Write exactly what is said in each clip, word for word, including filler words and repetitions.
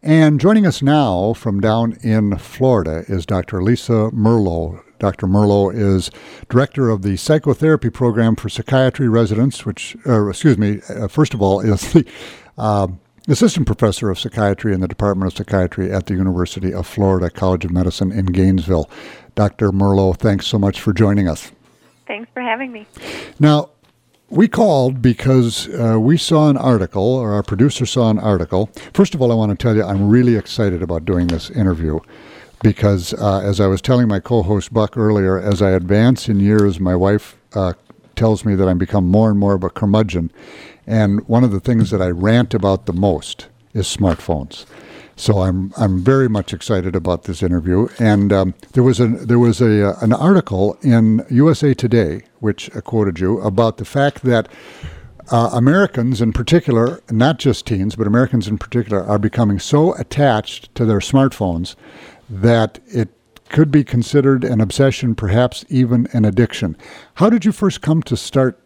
And joining us now from down in Florida is Doctor Lisa Merlo. Doctor Merlo is director of the psychotherapy program for psychiatry residents, which, uh, excuse me, uh, first of all, is the uh, assistant professor of psychiatry in the Department of Psychiatry at the University of Florida College of Medicine in Gainesville. Doctor Merlo, thanks so much for joining us. Thanks for having me. Now, we called because uh, we saw an article, or our producer saw an article. First of all, I want to tell you I'm really excited about doing this interview because, uh, as I was telling my co-host Buck earlier, as I advance in years, my wife uh, tells me that I'm become more and more of a curmudgeon. And one of the things that I rant about the most is smartphones. So I'm I'm very much excited about this interview. And um, there was a there was a uh, an article in U S A Today which uh, quoted you about the fact that uh, Americans in particular, not just teens, but Americans in particular, are becoming so attached to their smartphones that it could be considered an obsession, perhaps even an addiction. How did you first come to start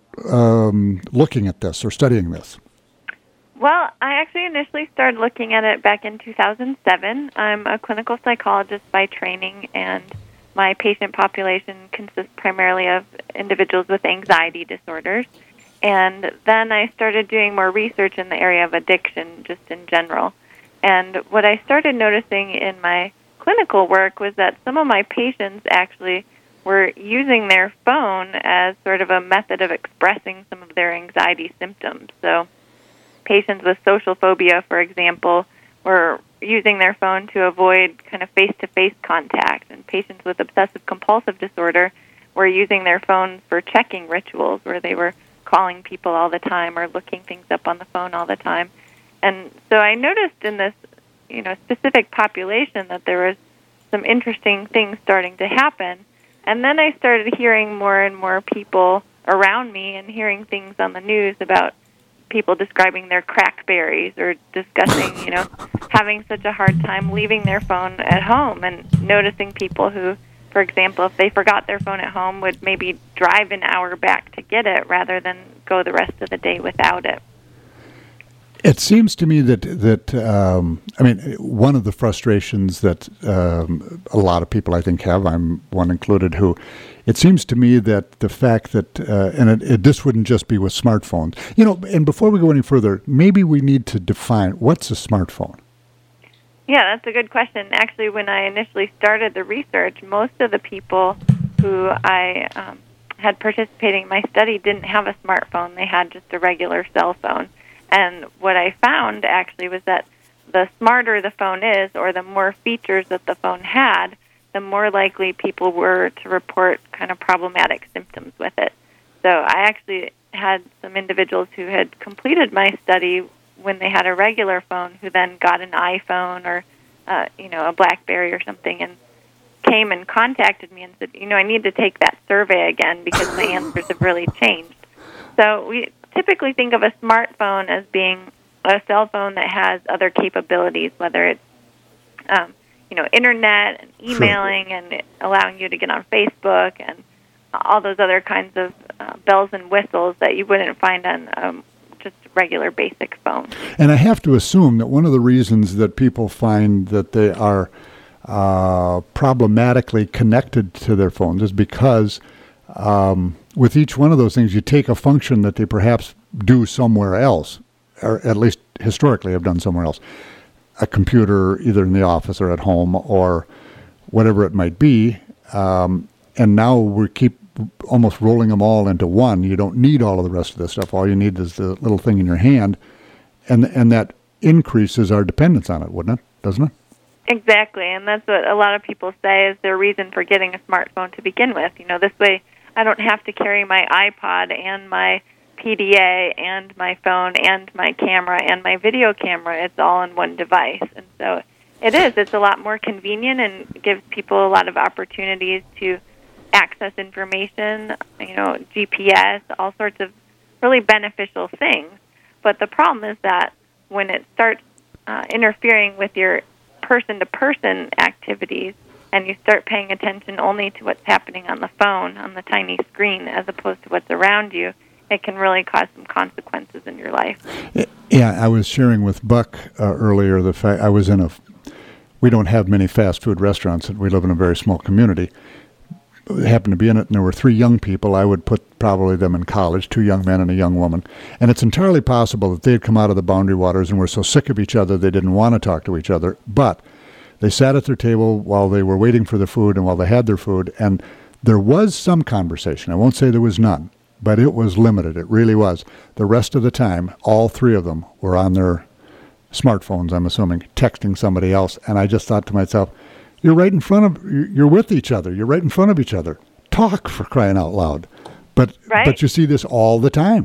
um, looking at this or studying this? Well, I actually initially started looking at it back in two thousand seven. I'm a clinical psychologist by training, and my patient population consists primarily of individuals with anxiety disorders. And then I started doing more research in the area of addiction, just in general. And what I started noticing in my clinical work was that some of my patients actually were using their phone as sort of a method of expressing some of their anxiety symptoms. So patients with social phobia, for example, were using their phone to avoid kind of face-to-face contact. And patients with obsessive-compulsive disorder were using their phones for checking rituals, where they were calling people all the time or looking things up on the phone all the time. And so I noticed in this, you know, specific population that there was some interesting things starting to happen. And then I started hearing more and more people around me and hearing things on the news about people describing their crackberries or discussing, you know, having such a hard time leaving their phone at home, and noticing people who, for example, if they forgot their phone at home, would maybe drive an hour back to get it rather than go the rest of the day without it. It seems to me that, that um, I mean, one of the frustrations that um, a lot of people, I think, have, I'm one included, who it seems to me that the fact that, uh, and it, it, this wouldn't just be with smartphones, you know, and before we go any further, maybe we need to define what's a smartphone. Yeah, that's a good question. Actually, when I initially started the research, most of the people who I um, had participating in my study didn't have a smartphone. They had just a regular cell phone. And what I found, actually, was that the smarter the phone is, or the more features that the phone had, the more likely people were to report kind of problematic symptoms with it. So I actually had some individuals who had completed my study when they had a regular phone, who then got an iPhone or, uh, you know, a BlackBerry or something, and came and contacted me and said, you know, I need to take that survey again because my answers have really changed. So we typically think of a smartphone as being a cell phone that has other capabilities, whether it's, um, you know, internet and emailing sure. and allowing you to get on Facebook and all those other kinds of uh, bells and whistles that you wouldn't find on um, just a regular basic phone. And I have to assume that one of the reasons that people find that they are uh, problematically connected to their phones is because um, with each one of those things, you take a function that they perhaps do somewhere else, or at least historically have done somewhere else, a computer either in the office or at home or whatever it might be, um, and now we keep almost rolling them all into one. You don't need all of the rest of this stuff. All you need is the little thing in your hand, and and that increases our dependence on it, wouldn't it? Doesn't it? Exactly, and that's what a lot of people say is their reason for getting a smartphone to begin with. You know, this way I don't have to carry my iPod and my P D A and my phone and my camera and my video camera. It's all in one device. And so it is. It's a lot more convenient and gives people a lot of opportunities to access information, you know, G P S, all sorts of really beneficial things. But the problem is that when it starts uh, interfering with your person-to-person activities, and you start paying attention only to what's happening on the phone, on the tiny screen, as opposed to what's around you, it can really cause some consequences in your life. Yeah, I was sharing with Buck uh, earlier the fact I was in a, we don't have many fast food restaurants. We live in a very small community. I happened to be in it, and there were three young people. I would put probably them in college, two young men and a young woman. And it's entirely possible that they had come out of the Boundary Waters and were so sick of each other they didn't want to talk to each other. But they sat at their table while they were waiting for the food and while they had their food, and there was some conversation. I won't say there was none, but it was limited. It really was. The rest of the time, all three of them were on their smartphones, I'm assuming, texting somebody else. And I just thought to myself, you're right in front of, you're with each other. You're right in front of each other. Talk, for crying out loud. But right? but you see this all the time.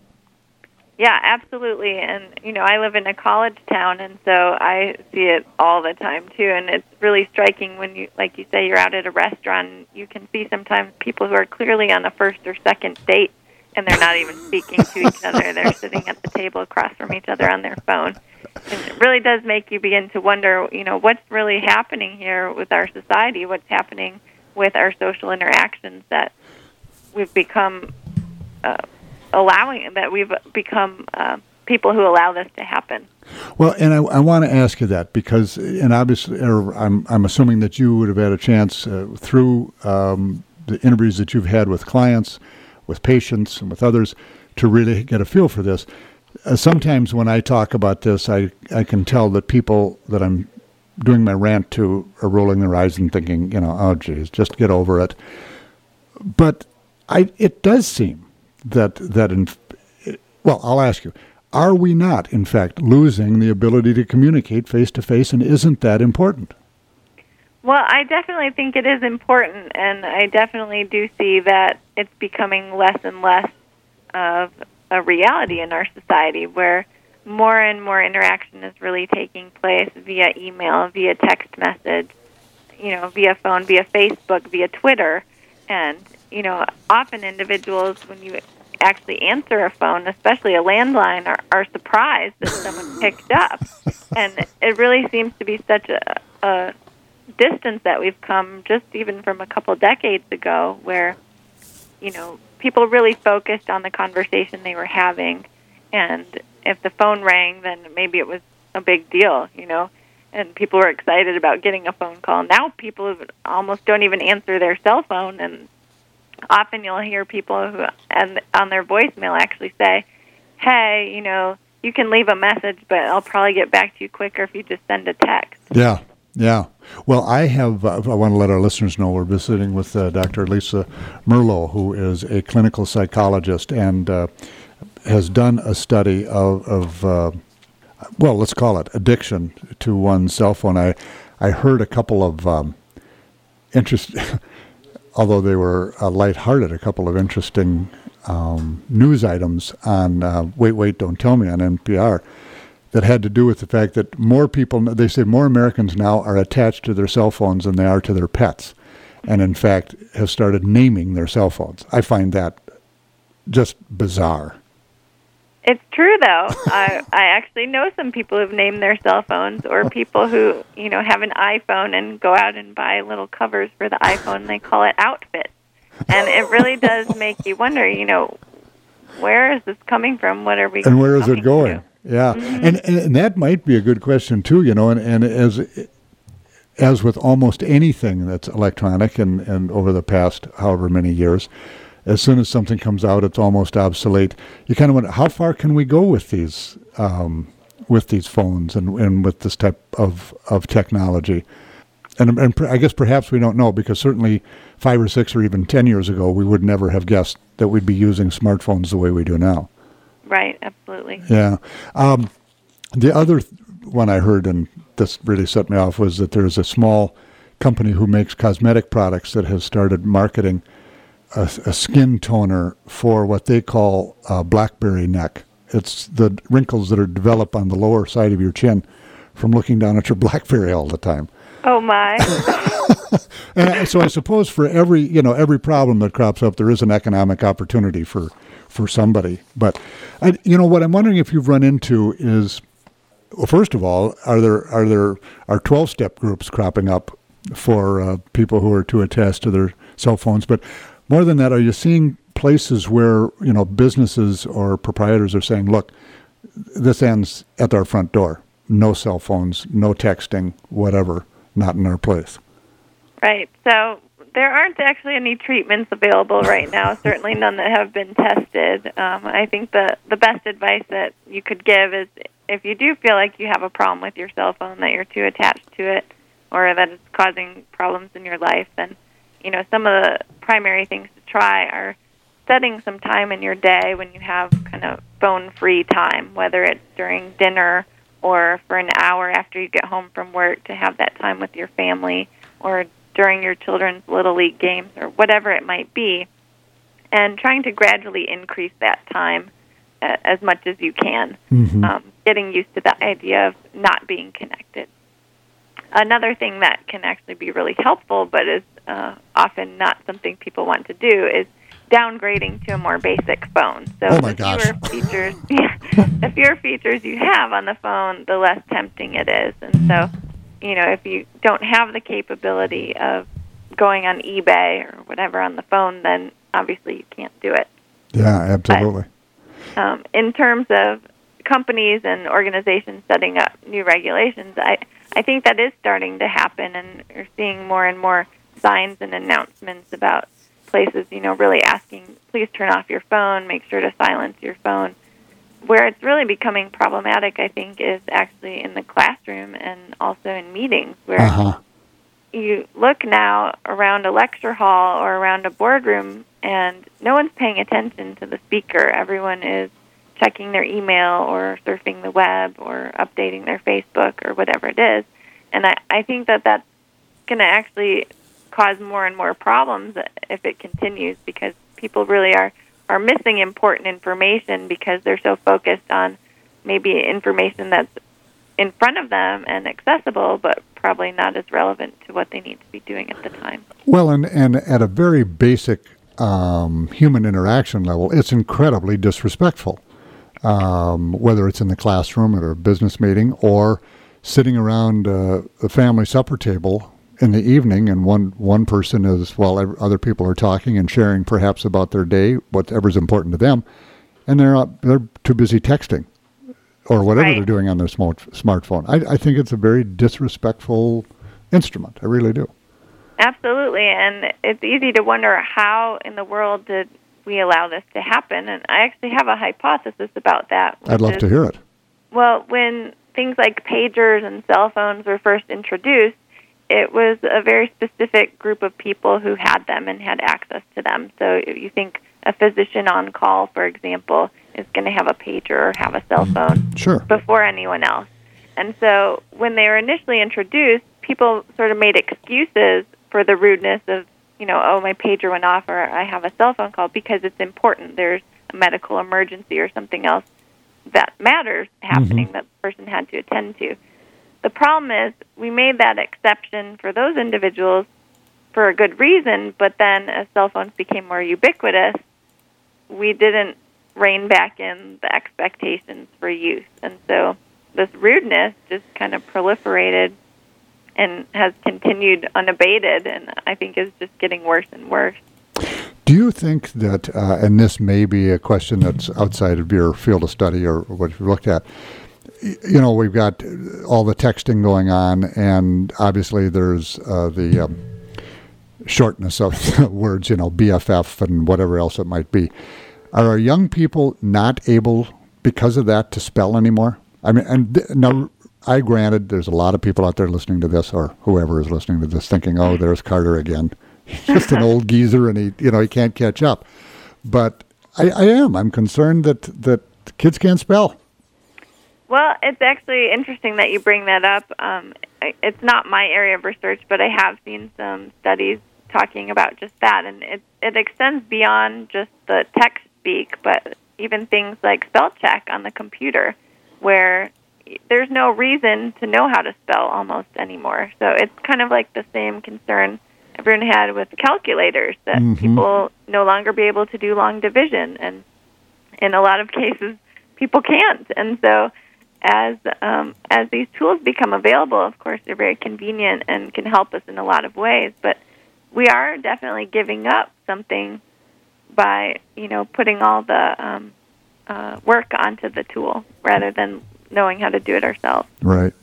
Yeah, absolutely. And, you know, I live in a college town, and so I see it all the time, too. And it's really striking when you, like you say, you're out at a restaurant, and you can see sometimes people who are clearly on a first or second date, and they're not even speaking to each other. They're sitting at the table across from each other on their phone. And it really does make you begin to wonder, you know, what's really happening here with our society, what's happening with our social interactions that we've become uh, allowing, that we've become uh, people who allow this to happen. Well, and I, I want to ask you that because, and obviously, or I'm, I'm assuming that you would have had a chance uh, through um, the interviews that you've had with clients, with patients, and with others to really get a feel for this. Uh, sometimes when I talk about this, I, I can tell that people that I'm doing my rant to are rolling their eyes and thinking, you know, oh, geez, just get over it. But I, it does seem that, that in, well, I'll ask you, are we not, in fact, losing the ability to communicate face-to-face, and isn't that important? Well, I definitely think it is important, and I definitely do see that it's becoming less and less of a reality in our society where more and more interaction is really taking place via email, via text message, you know, via phone, via Facebook, via Twitter. And, you know, often individuals, when you actually answer a phone, especially a landline, are, are surprised that someone picked up. And it really seems to be such a, a distance that we've come just even from a couple decades ago where, you know, people really focused on the conversation they were having, and if the phone rang, then maybe it was a big deal, you know, and people were excited about getting a phone call. Now people almost don't even answer their cell phone, and often you'll hear people who, and on their voicemail actually say, hey, you know, you can leave a message, but I'll probably get back to you quicker if you just send a text. Yeah. Yeah. Well, I have, uh, I want to let our listeners know we're visiting with uh, Doctor Lisa Merlo, who is a clinical psychologist and uh, has done a study of, of uh, well, let's call it addiction to one's cell phone. I, I heard a couple of um, interest, although they were uh, lighthearted, a couple of interesting um, news items on uh, Wait, Wait, Don't Tell Me on N P R. That had to do with the fact that more people, they say more Americans now are attached to their cell phones than they are to their pets, and in fact have started naming their cell phones. I find that just bizarre. It's true, though. I, I actually know some people who've named their cell phones, or people who, you know, have an iPhone and go out and buy little covers for the iPhone, and they call it Outfit. And it really does make you wonder, you know, where is this coming from? What are we And where is it going? To? Yeah, mm-hmm. and, and and that might be a good question too, you know. And, and as as with almost anything that's electronic, and, and over the past however many years, as soon as something comes out, it's almost obsolete. You kind of wonder, how far can we go with these um, with these phones and, and with this type of, of technology? And and I guess perhaps we don't know, because certainly five or six or even ten years ago, we would never have guessed that we'd be using smartphones the way we do now. Right, absolutely. Yeah. Um, the other th- one I heard, and this really set me off, was that there's a small company who makes cosmetic products that has started marketing a, a skin toner for what they call uh, BlackBerry neck. It's the wrinkles that are developed on the lower side of your chin from looking down at your BlackBerry all the time. Oh, my. And so I suppose for every, you know, every problem that crops up, there is an economic opportunity for for somebody. But, I, you know, what I'm wondering if you've run into is, well, first of all, are there are there are twelve-step groups cropping up for uh, people who are too attached to their cell phones? But more than that, are you seeing places where, you know, businesses or proprietors are saying, look, this ends at our front door. No cell phones, no texting, whatever, not in our place. Right. So there aren't actually any treatments available right now, certainly none that have been tested. Um, I think the, the best advice that you could give is if you do feel like you have a problem with your cell phone, that you're too attached to it, or that it's causing problems in your life, then, you know, some of the primary things to try are setting some time in your day when you have kind of phone-free time, whether it's during dinner or for an hour after you get home from work to have that time with your family, or during your children's Little League games, or whatever it might be, and trying to gradually increase that time uh, as much as you can, mm-hmm. um, getting used to the idea of not being connected. Another thing that can actually be really helpful, but is uh, often not something people want to do, is downgrading to a more basic phone. So oh my the gosh. fewer features, yeah, the fewer features you have on the phone, the less tempting it is. And so, you know, if you don't have the capability of going on eBay or whatever on the phone, then obviously you can't do it. Yeah, absolutely. But, um, in terms of companies and organizations setting up new regulations, I, I think that is starting to happen, and you're seeing more and more signs and announcements about places, you know, really asking, please turn off your phone, make sure to silence your phone. Where it's really becoming problematic, I think, is actually in the classroom and also in meetings, where uh-huh. you look now around a lecture hall or around a boardroom, and no one's paying attention to the speaker. Everyone is checking their email or surfing the web or updating their Facebook or whatever it is. And I, I think that that's going to actually cause more and more problems if it continues, because people really are, are missing important information because they're so focused on maybe information that's in front of them and accessible, but probably not as relevant to what they need to be doing at the time. Well, and, and at a very basic um, human interaction level, it's incredibly disrespectful. Um, whether it's in the classroom at a business meeting or sitting around uh, a family supper table in the evening, and one, one person is, while well, other people are talking and sharing perhaps about their day, whatever's important to them, and they're not, they're too busy texting or whatever right. they're doing on their smart, smartphone. I, I think it's a very disrespectful instrument. I really do. Absolutely, and it's easy to wonder how in the world did we allow this to happen, and I actually have a hypothesis about that. I'd love is, to hear it. Well, when things like pagers and cell phones were first introduced, it was a very specific group of people who had them and had access to them. So you think a physician on call, for example, is going to have a pager or have a cell phone sure. before anyone else. And so when they were initially introduced, people sort of made excuses for the rudeness of, you know, oh, my pager went off, or I have a cell phone call, because it's important. There's a medical emergency or something else that matters happening mm-hmm. that the person had to attend to. The problem is we made that exception for those individuals for a good reason, but then as cell phones became more ubiquitous, we didn't rein back in the expectations for use. And so this rudeness just kind of proliferated and has continued unabated, and I think is just getting worse and worse. Do you think that, uh, and this may be a question that's outside of your field of study or what you've looked at, you know, we've got all the texting going on, and obviously there's uh, the um, shortness of words, you know, B F F and whatever else it might be. Are our young people not able, because of that, to spell anymore? I mean, and th- now, I granted there's a lot of people out there listening to this, or whoever is listening to this, thinking, oh, there's Carter again. He's just an old geezer, and he, you know, he can't catch up. But I, I am. I'm concerned that, that kids can't spell. Well, it's actually interesting that you bring that up. Um, it's not my area of research, but I have seen some studies talking about just that, and it, it extends beyond just the text speak, but even things like spell check on the computer, where there's no reason to know how to spell almost anymore. So it's kind of like the same concern everyone had with calculators, that mm-hmm. people no longer be able to do long division, and in a lot of cases, people can't. And so as um, as these tools become available, of course, they're very convenient and can help us in a lot of ways, but we are definitely giving up something by, you know, putting all the um, uh, work onto the tool rather than knowing how to do it ourselves. Right.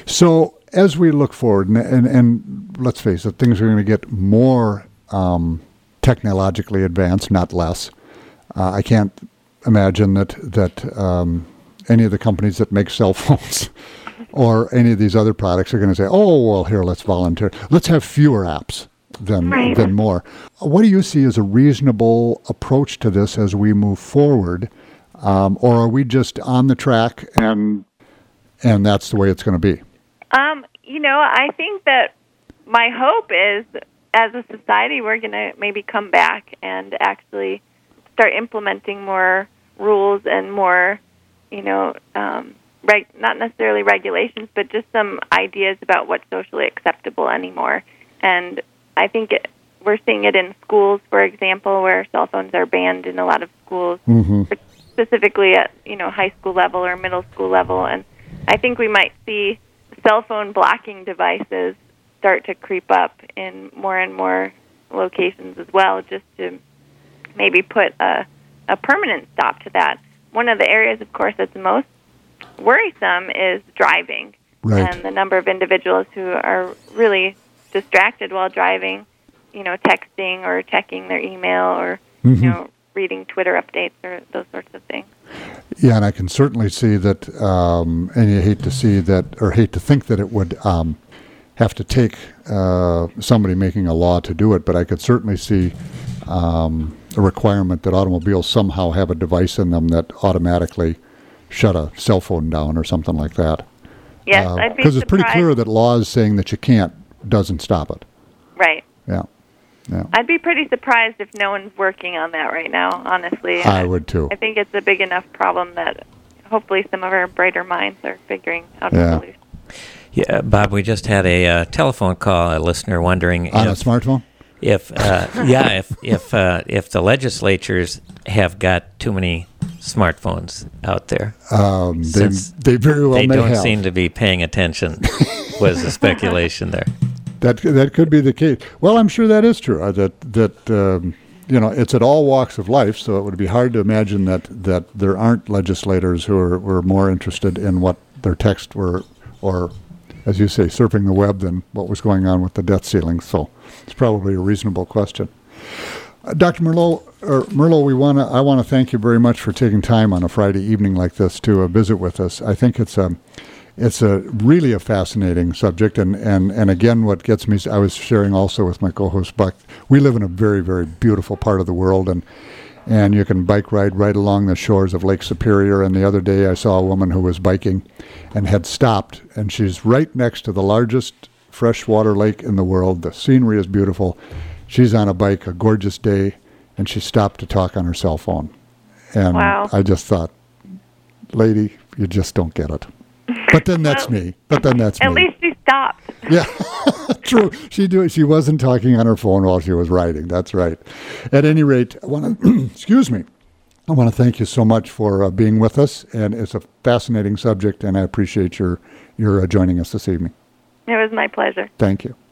So as we look forward, and, and, and let's face it, things are going to get more um, technologically advanced, not less. Uh, I can't imagine that that um, any of the companies that make cell phones or any of these other products are going to say, "Oh, well, here, let's volunteer. Let's have fewer apps than Right. than more." What do you see as a reasonable approach to this as we move forward, um, or are we just on the track and and that's the way it's going to be? Um, you know, I think that my hope is, as a society, we're going to maybe come back and actually start implementing more rules and more, you know, um, reg- not necessarily regulations, but just some ideas about what's socially acceptable anymore. And I think it, we're seeing it in schools, for example, where cell phones are banned in a lot of schools, Mm-hmm. specifically at, you know, high school level or middle school level. And I think we might see cell phone blocking devices start to creep up in more and more locations as well, just to maybe put a, a permanent stop to that. One of the areas, of course, that's most worrisome is driving. Right. And the number of individuals who are really distracted while driving, you know, texting or checking their email or, Mm-hmm. you know, reading Twitter updates or those sorts of things. Yeah, and I can certainly see that, um, and you hate to see that, or hate to think that it would um, have to take uh, somebody making a law to do it, but I could certainly see um, a requirement that automobiles somehow have a device in them that automatically shut a cell phone down or something like that. Yes, uh, I'd be Because it's pretty surprised. clear that laws saying that you can't doesn't stop it. Right. Yeah. Yeah. I'd be pretty surprised if no one's working on that right now, honestly. I would too. I think it's a big enough problem that hopefully some of our brighter minds are figuring out Yeah. a solution. Yeah, Bob, we just had a uh, telephone call, a listener wondering On a if, smartphone? if uh, yeah, if if uh, if the legislatures have got too many smartphones out there. Um, they, Since they very well they may don't have. seem to be paying attention, was the speculation there. That that could be the case. Well, I'm sure that is true. Uh, that that um, you know, it's at all walks of life. So it would be hard to imagine that, that there aren't legislators who are were more interested in what their text were, or, as you say, surfing the web than what was going on with the debt ceiling. So it's probably a reasonable question. Uh, Doctor Merlot, or Merlot, we want to. I want to thank you very much for taking time on a Friday evening like this to uh, visit with us. I think it's a. It's a really a fascinating subject, and, and, and again, what gets me, I was sharing also with my co-host Buck, we live in a very, very beautiful part of the world, and and you can bike ride right along the shores of Lake Superior, and the other day I saw a woman who was biking and had stopped, and she's right next to the largest freshwater lake in the world. The scenery is beautiful. She's on a bike, a gorgeous day, and she stopped to talk on her cell phone. And Wow. I just thought, lady, you just don't get it. But then that's Well, me. But then that's At me. least she stopped. Yeah, true. She do. She wasn't talking on her phone while she was riding. That's right. At any rate, I want to excuse me. I want to thank you so much for uh, being with us, and it's a fascinating subject, and I appreciate your your uh, joining us this evening. It was my pleasure. Thank you.